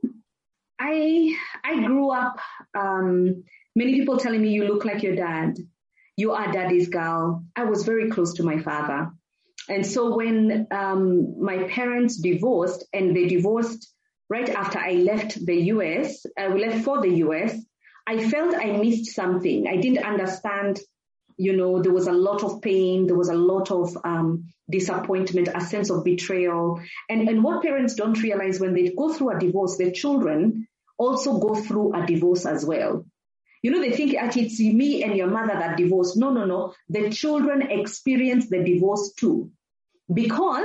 Speaker 3: I I grew up, um, many people telling me you look like your dad. You are daddy's girl. I was very close to my father. And so when um, my parents divorced, and they divorced right after I left the U S, I left for the U S, I felt I missed something. I didn't understand, you know, there was a lot of pain, there was a lot of um, disappointment, a sense of betrayal. And, and what parents don't realize when they go through a divorce, their children also go through a divorce as well. You know, they think that it's me and your mother that divorced. No, no, no. The children experience the divorce too. Because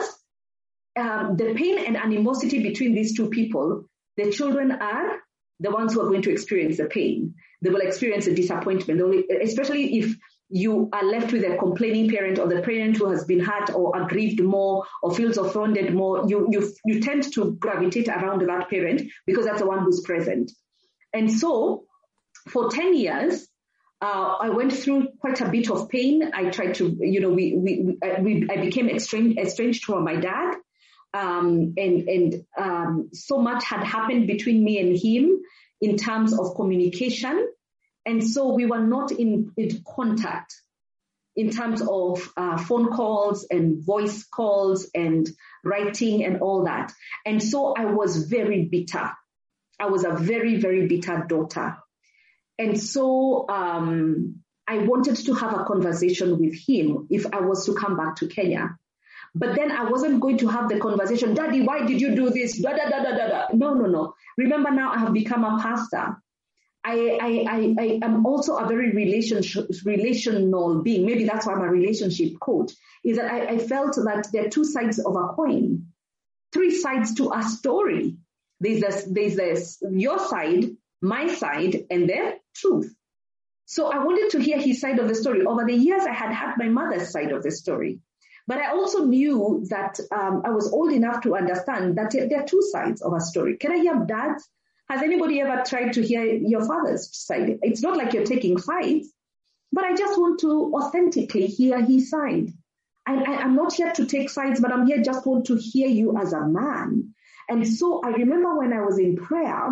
Speaker 3: um, the pain and animosity between these two people, the children are the ones who are going to experience the pain. They will experience the disappointment, will, especially if you are left with a complaining parent or the parent who has been hurt or aggrieved more or feels offended more. You, you, you tend to gravitate around that parent because that's the one who's present. And so, for ten years, uh, I went through quite a bit of pain. I tried to, you know, we, we, we I became estranged, estranged from my dad. Um, and, and, um, so much had happened between me and him in terms of communication. And so we were not in, in contact in terms of, uh, phone calls and voice calls and writing and all that. And so I was very bitter. I was a very, very bitter daughter. And so um, I wanted to have a conversation with him if I was to come back to Kenya. But then I wasn't going to have the conversation, Daddy, why did you do this? Da, da, da, da, da, da. No, no, no. Remember now I have become a pastor. I, I, I, I am also a very relationship, relational being. Maybe that's why I'm a relationship coach, is that I, I felt that there are two sides of a coin, three sides to a story. There's this, there's this, your side, my side, and their truth. So I wanted to hear his side of the story. Over the years, I had had my mother's side of the story. But I also knew that um, I was old enough to understand that there are two sides of a story. Can I hear Dad's? Has anybody ever tried to hear your father's side? It's not like you're taking sides, but I just want to authentically hear his side. I, I, I'm not here to take sides, but I'm here just want to hear you as a man. And so I remember when I was in prayer,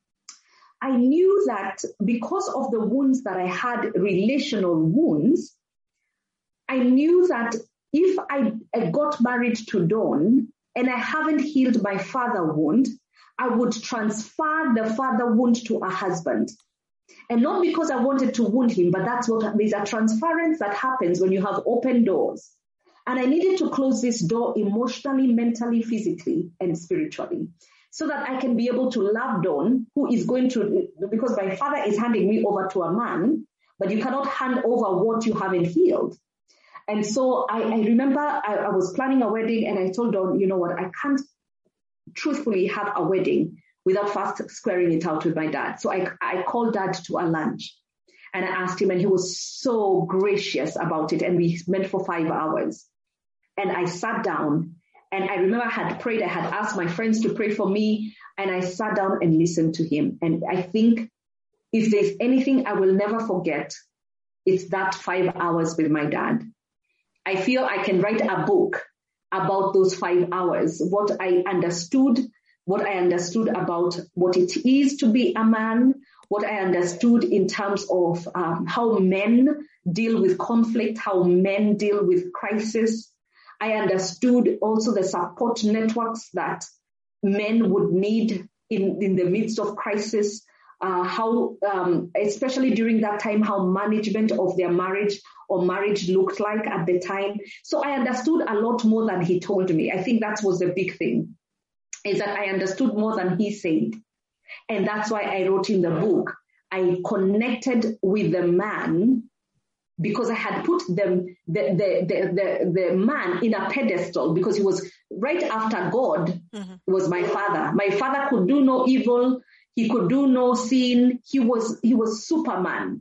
Speaker 3: I knew that because of the wounds that I had, relational wounds, I knew that if I, I got married to Dawn and I haven't healed my father wound, I would transfer the father wound to a husband. And not because I wanted to wound him, but that's what, there's a transference that happens when you have open doors. And I needed to close this door emotionally, mentally, physically, and spiritually, so that I can be able to love Dawn, who is going to, because my father is handing me over to a man, but you cannot hand over what you haven't healed. And so I, I remember I, I was planning a wedding and I told Dawn, you know what, I can't truthfully have a wedding without first squaring it out with my dad. So I, I called Dad to a lunch and I asked him, and he was so gracious about it. And we met for five hours. And I sat down. And I remember I had prayed, I had asked my friends to pray for me, and I sat down and listened to him. And I think if there's anything I will never forget, it's that five hours with my dad. I feel I can write a book about those five hours, what I understood, what I understood about what it is to be a man, what I understood in terms of um, how men deal with conflict, how men deal with crisis. I understood also the support networks that men would need in, in the midst of crisis, uh, how, um, especially during that time, how management of their marriage or marriage looked like at the time. So I understood a lot more than he told me. I think that was the big thing, is that I understood more than he said. And that's why I wrote in the book, I connected with the man because I had put them, the, the, the, the, the man in a pedestal, because he was right after God, mm-hmm. was my father. My father could do no evil. He could do no sin. He was, he was Superman.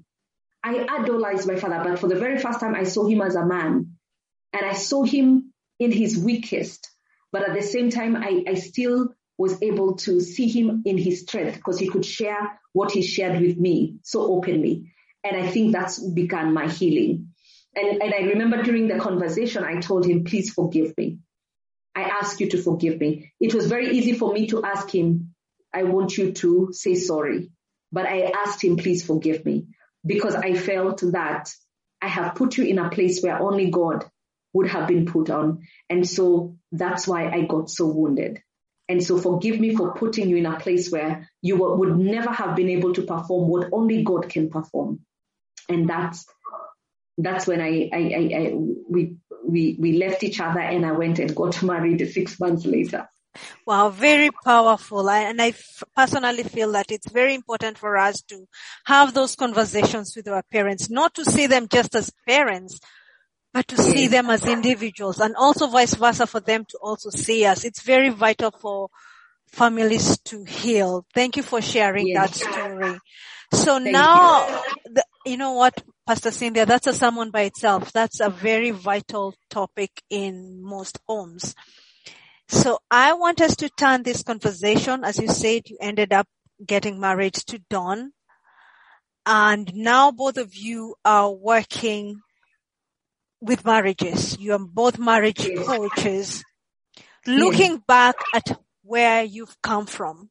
Speaker 3: I idolized my father, but for the very first time I saw him as a man, and I saw him in his weakest. But at the same time, I, I still was able to see him in his strength because he could share what he shared with me so openly. And I think that's begun my healing. And, and I remember during the conversation, I told him, please forgive me. I ask you to forgive me. It was very easy for me to ask him, I want you to say sorry. But I asked him, please forgive me, because I felt that I have put you in a place where only God would have been put on. And so that's why I got so wounded. And so forgive me for putting you in a place where you would never have been able to perform what only God can perform. And that's that's when I, I, I, I we we we left each other, and I went and got married six months later.
Speaker 2: Wow, very powerful. I, and I f- personally feel that it's very important for us to have those conversations with our parents, not to see them just as parents, but to yes. see them as individuals, and also vice versa for them to also see us. It's very vital for families to heal. Thank you for sharing yes. that story. So Thank now, you. The, you know what, Pastor Cynthia, that's a sermon by itself. That's a very vital topic in most homes. So I want us to turn this conversation. As you said, you ended up getting married to Don, and now both of you are working with marriages. You are both marriage yes. coaches. Looking yes. back at where you've come from,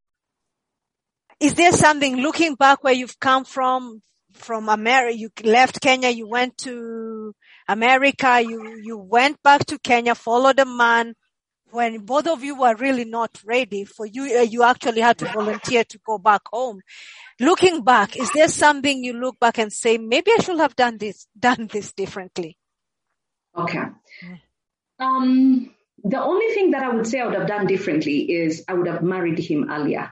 Speaker 2: is there something, looking back where you've come from, from America, you left Kenya, you went to America, you, you went back to Kenya, followed a man, when both of you were really not ready for you, you actually had to volunteer to go back home. Looking back, is there something you look back and say, maybe I should have done this, done this differently?
Speaker 3: Okay. Um, the only thing that I would say I would have done differently is I would have married him earlier.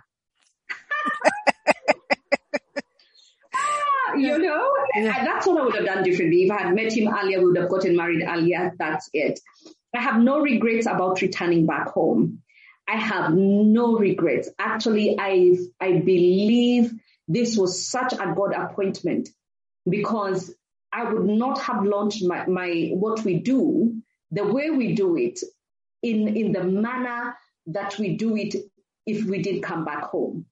Speaker 3: You know, yeah. That's what I would have done differently. If I had met him earlier, we would have gotten married earlier. That's it. I have no regrets about returning back home. I have no regrets. Actually, I I believe this was such a God appointment, because I would not have launched my, my what we do, the way we do it, in, in the manner that we do it if we did come back home.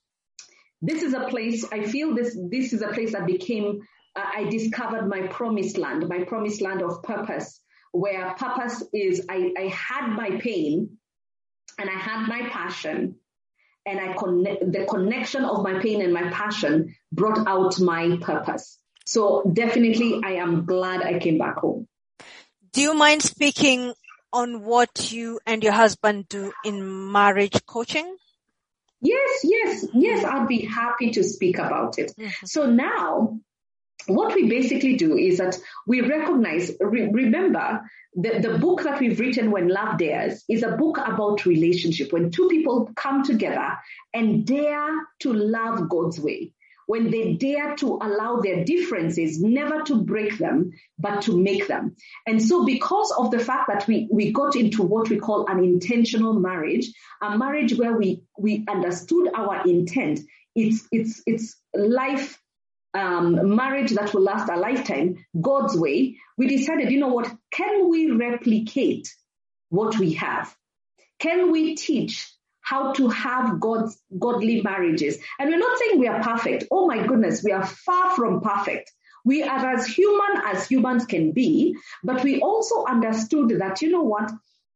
Speaker 3: This is a place, I feel this, this is a place that became, uh, I discovered my promised land, my promised land of purpose, where purpose is, I, I had my pain and I had my passion, and I connect, the connection of my pain and my passion brought out my purpose. So definitely I am glad I came back home.
Speaker 2: Do you mind speaking on what you and your husband do in marriage coaching?
Speaker 3: Yes, yes, yes, I'd be happy to speak about it. Mm-hmm. So now, what we basically do is that we recognize, re- remember, the, the book that we've written, When Love Dares, is a book about relationship, when two people come together and dare to love God's way, when they dare to allow their differences, never to break them, but to make them. And so because of the fact that we, we got into what we call an intentional marriage, a marriage where we, we understood our intent, it's, it's, it's life, um, marriage that will last a lifetime, God's way, we decided, you know what, can we replicate what we have? Can we teach how to have God's godly marriages? And we're not saying we are perfect. Oh my goodness, we are far from perfect. We are as human as humans can be, but we also understood that, you know what,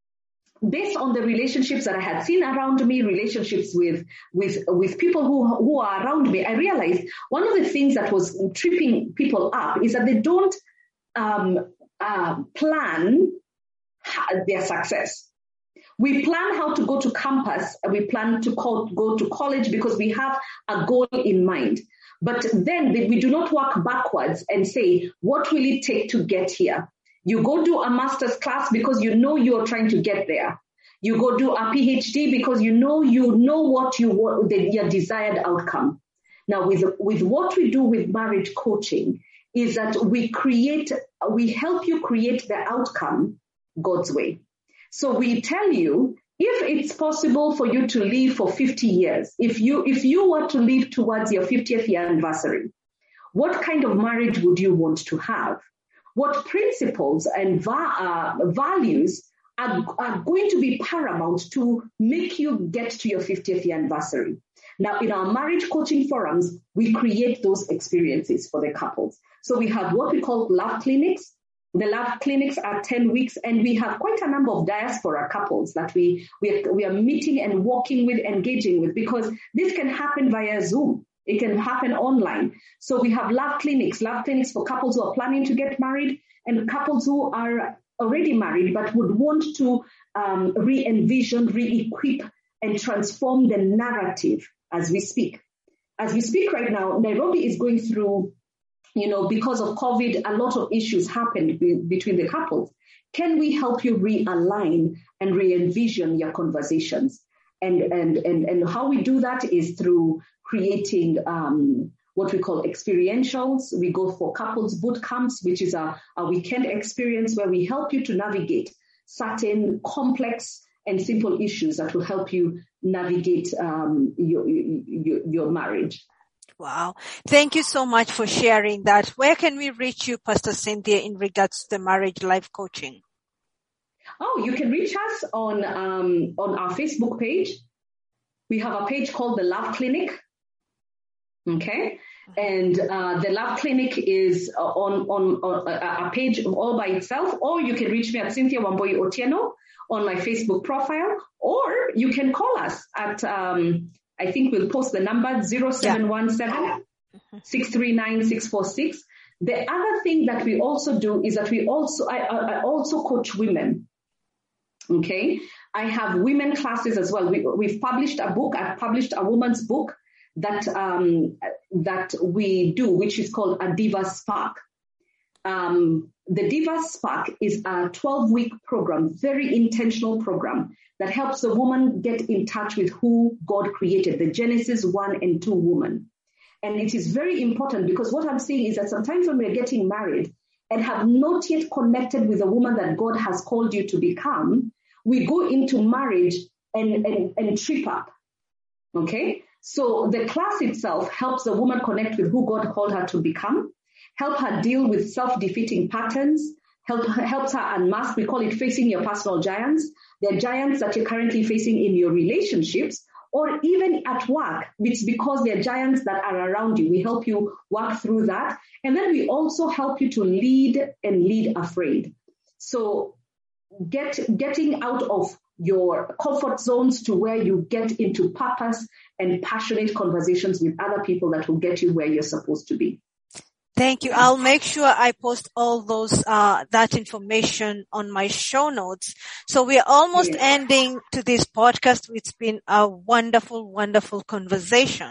Speaker 3: based on the relationships that I had seen around me, relationships with, with, with people who, who are around me, I realized one of the things that was tripping people up is that they don't um, uh, plan their success. We plan how to go to campus, we plan to call, go to college because we have a goal in mind. But then we do not work backwards and say, what will it take to get here? You go do a master's class because you know you're trying to get there. You go do a P H D because you know you know what you want, the, your desired outcome. Now, with, with what we do with marriage coaching is that we create, we help you create the outcome God's way. So we tell you, if it's possible for you to live for fifty years, if you if you were to live towards your fiftieth year anniversary, what kind of marriage would you want to have? What principles and va- uh, values are, are going to be paramount to make you get to your fiftieth year anniversary? Now, in our marriage coaching forums, we create those experiences for the couples. So we have what we call love clinics. The love clinics are ten weeks, and we have quite a number of diaspora couples that we, we, are, we are meeting and working with, engaging with, because this can happen via Zoom. It can happen online. So we have love clinics, love clinics for couples who are planning to get married and couples who are already married but would want to um, re-envision, re-equip, and transform the narrative as we speak. As we speak right now, Nairobi is going through, you know, because of COVID, a lot of issues happened be- between the couples. Can we help you realign and re-envision your conversations? And, and, and, and how we do that is through creating um, what we call experientials. We go for couples boot camps, which is a, a weekend experience where we help you to navigate certain complex and simple issues that will help you navigate um, your, your, your marriage.
Speaker 2: Wow. Thank you so much for sharing that. Where can we reach you, Pastor Cynthia, in regards to the marriage life coaching?
Speaker 3: Oh, you can reach us on um, on our Facebook page. We have a page called The Love Clinic. Okay. And uh, The Love Clinic is uh, on, on, on a, a page all by itself, or you can reach me at Cynthia Wambui Otieno on my Facebook profile, or you can call us at, um, I think we'll post the number zero seven one seven, six three nine, six four six. The other thing that we also do is that we also, I, I also coach women. Okay. I have women classes as well. We, we've published a book. I've published a woman's book that, um, that we do, which is called a Diva Spark. Um, the Diva Spark is a twelve week program, very intentional program that helps the woman get in touch with who God created, the Genesis one and two woman. And it is very important because what I'm saying is that sometimes when we're getting married and have not yet connected with the woman that God has called you to become, we go into marriage and, and, and trip up. Okay? So the class itself helps the woman connect with who God called her to become, help her deal with self-defeating patterns, help, helps her unmask. We call it facing your personal giants. They're giants that you're currently facing in your relationships or even at work. It's because they're giants that are around you. We help you work through that. And then we also help you to lead and lead afraid. So get getting out of your comfort zones to where you get into purpose and passionate conversations with other people that will get you where you're supposed to be.
Speaker 2: Thank you. I'll make sure I post all those, uh, that information on my show notes. So we're almost yeah. ending to this podcast. It's been a wonderful, wonderful conversation.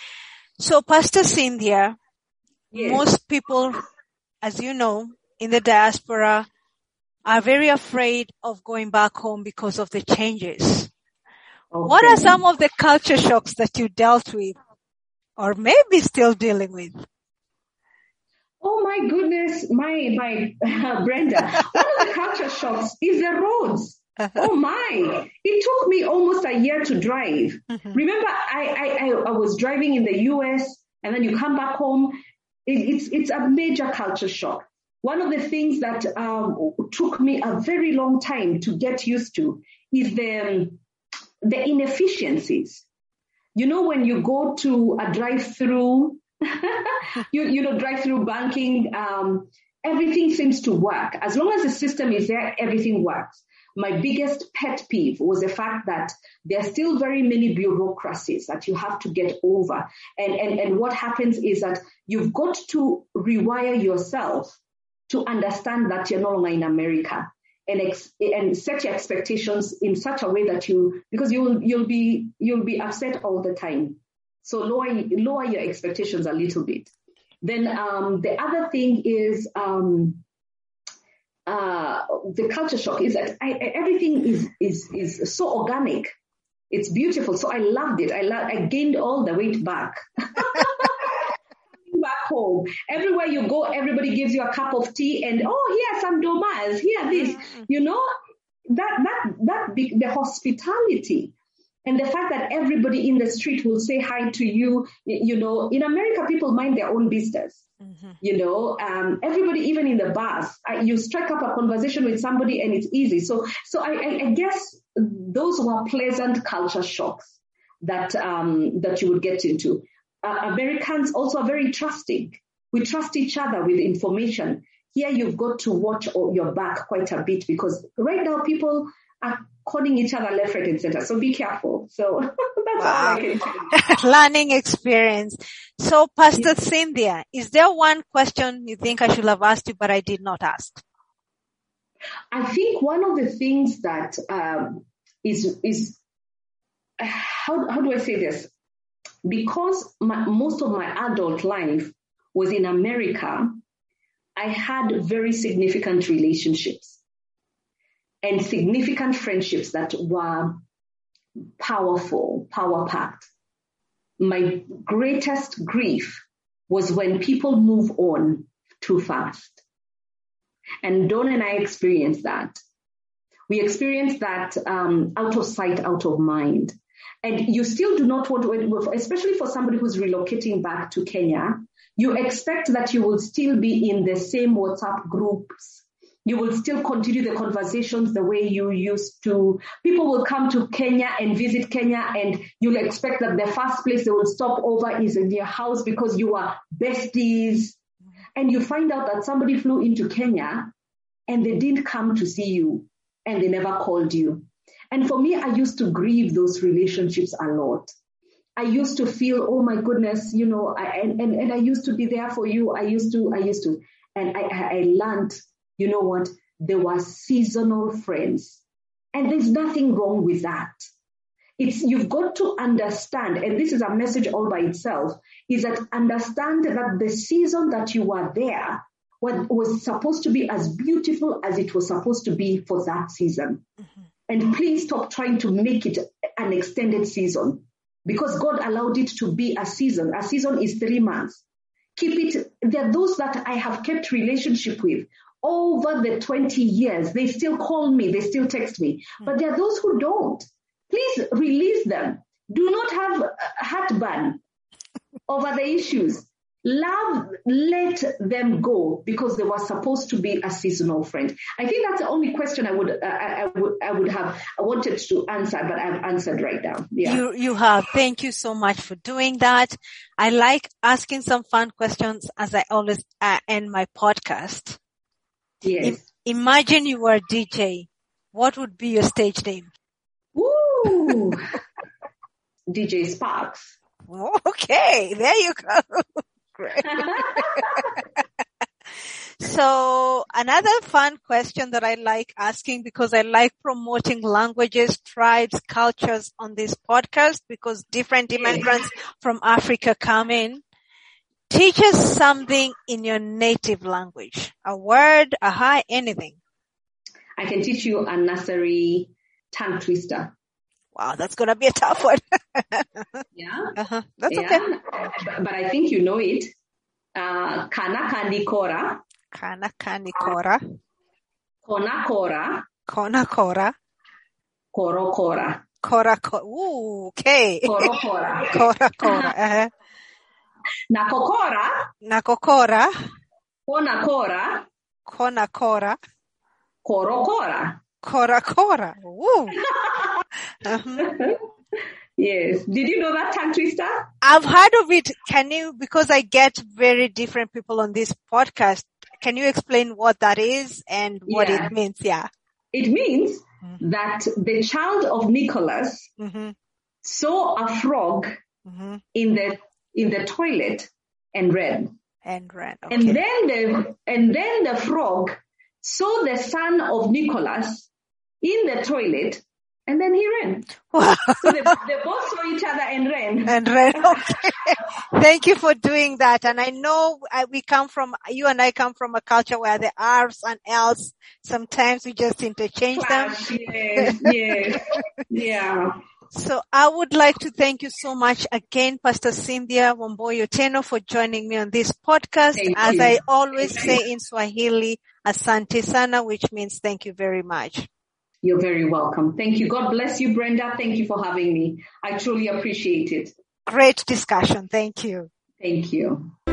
Speaker 2: So Pastor Cynthia, yes. most people, as you know, in the diaspora are very afraid of going back home because of the changes. Okay. What are some of the culture shocks that you dealt with or maybe still dealing with?
Speaker 3: Oh my goodness, my, my, uh, Brenda, one of the culture shocks is the roads. Oh my, it took me almost a year to drive. Mm-hmm. Remember, I, I, I was driving in the U S and then you come back home. It, it's, it's a major culture shock. One of the things that um, took me a very long time to get used to is the, the inefficiencies. You know, when you go to a drive-through, you, you know, drive-through banking, um, everything seems to work. As long as the system is there, everything works. My biggest pet peeve was the fact that there are still very many bureaucracies that you have to get over. And, and, and what happens is that you've got to rewire yourself to understand that you're no longer in America and ex- and set your expectations in such a way that you, because you'll, you'll be, you'll be upset all the time. So lower, lower your expectations a little bit. Then, um, the other thing is, um, uh, the culture shock is that I, everything is, is, is so organic. It's beautiful. So I loved it. I lo- I gained all the weight back. Back home. Everywhere you go, everybody gives you a cup of tea and, oh, here some domas, here this, mm-hmm. you know, that, that, that, be, the hospitality and the fact that everybody in the street will say hi to you. You know, in America, people mind their own business. Mm-hmm. You know, um, everybody, even in the bus, I, you strike up a conversation with somebody and it's easy. So, so I, I, I guess those were pleasant culture shocks that, um, that you would get into. Uh, Americans also are very trusting. We trust each other with information. Here you've got to watch your back quite a bit because right now people are calling each other left, right, and center. So be careful. So that's wow. all I can tell you.
Speaker 2: Learning experience. So Pastor yeah. Cynthia, is there one question you think I should have asked you but I did not ask?
Speaker 3: I think one of the things that um, is is how how do I say this? Because my, most of my adult life was in America, I had very significant relationships and significant friendships that were powerful, power-packed. My greatest grief was when people move on too fast. And Dawn and I experienced that. We experienced that um, out of sight, out of mind. And you still do not want to, especially for somebody who's relocating back to Kenya, you expect that you will still be in the same WhatsApp groups. You will still continue the conversations the way you used to. People will come to Kenya and visit Kenya, and you'll expect that the first place they will stop over is in your house because you are besties. And you find out that somebody flew into Kenya and they didn't come to see you and they never called you. And for me, I used to grieve those relationships a lot. I used to feel, oh my goodness, you know, I, and, and, and I used to be there for you. I used to, I used to. And I, I learned, you know what, there were seasonal friends. And there's nothing wrong with that. It's, you've got to understand, and this is a message all by itself, is that understand that the season that you were there was, was supposed to be as beautiful as it was supposed to be for that season. Mm-hmm. And please stop trying to make it an extended season, because God allowed it to be a season. A season is three months. Keep it. There are those that I have kept relationship with over the twenty years. They still call me. They still text me. Mm-hmm. But there are those who don't. Please release them. Do not have heartburn over the issues. Love, let them go, because they were supposed to be a seasonal friend. I think that's the only question I would uh, I, I would I would have I wanted to answer, but I've answered right now. Yeah.
Speaker 2: You you have. Thank you so much for doing that. I like asking some fun questions, as I always uh, end my podcast.
Speaker 3: Yes.
Speaker 2: I, imagine you were a D J. What would be your stage name?
Speaker 3: Ooh. D J Sparks.
Speaker 2: Okay, there you go. Great. So another fun question that I like asking, because I like promoting languages, tribes, cultures on this podcast, because different immigrants from Africa come in. Teach us something in your native language. A word, a hi, anything.
Speaker 3: I can teach you a nursery tongue twister.
Speaker 2: Wow, that's going to be a tough one.
Speaker 3: Yeah.
Speaker 2: Uh-huh. That's
Speaker 3: yeah.
Speaker 2: okay.
Speaker 3: But, but I think you know it. Uh, kana kandi kora.
Speaker 2: Kana kandi kora.
Speaker 3: Kona kora.
Speaker 2: Kona kora.
Speaker 3: Koro kora.
Speaker 2: Kora kora. Ooh, okay.
Speaker 3: Koro kora.
Speaker 2: Kora kora. Uh-huh.
Speaker 3: Nakokora.
Speaker 2: Nakokora.
Speaker 3: Kona kora.
Speaker 2: Kona kora.
Speaker 3: Koro kora.
Speaker 2: Kora kora. Woo. Uh-huh.
Speaker 3: Yes. Did you know that tongue twister?
Speaker 2: I've heard of it. Can you, because I get very different people on this podcast, can you explain what that is and what yeah. it means? Yeah.
Speaker 3: It means mm-hmm. that the child of Nicholas mm-hmm. saw a frog mm-hmm. in the in the toilet and ran.
Speaker 2: And ran. Okay.
Speaker 3: And then the and then the frog saw the son of Nicholas in the toilet, and then he ran. Wow. So they, they both saw each other and ran.
Speaker 2: And ran. Okay. Thank you for doing that. And I know I, we come from, you and I come from a culture where the R's and L's, sometimes we just interchange
Speaker 3: Clash,
Speaker 2: them.
Speaker 3: Yes, yes, yeah.
Speaker 2: So I would like to thank you so much again, Pastor Cynthia Wamboyo Teno, for joining me on this podcast.
Speaker 3: Thank
Speaker 2: As
Speaker 3: you.
Speaker 2: I always say in Swahili, asante sana, which means thank you very much.
Speaker 3: You're very welcome. Thank you. God bless you, Brenda. Thank you for having me. I truly appreciate it.
Speaker 2: Great discussion. Thank you.
Speaker 3: Thank you.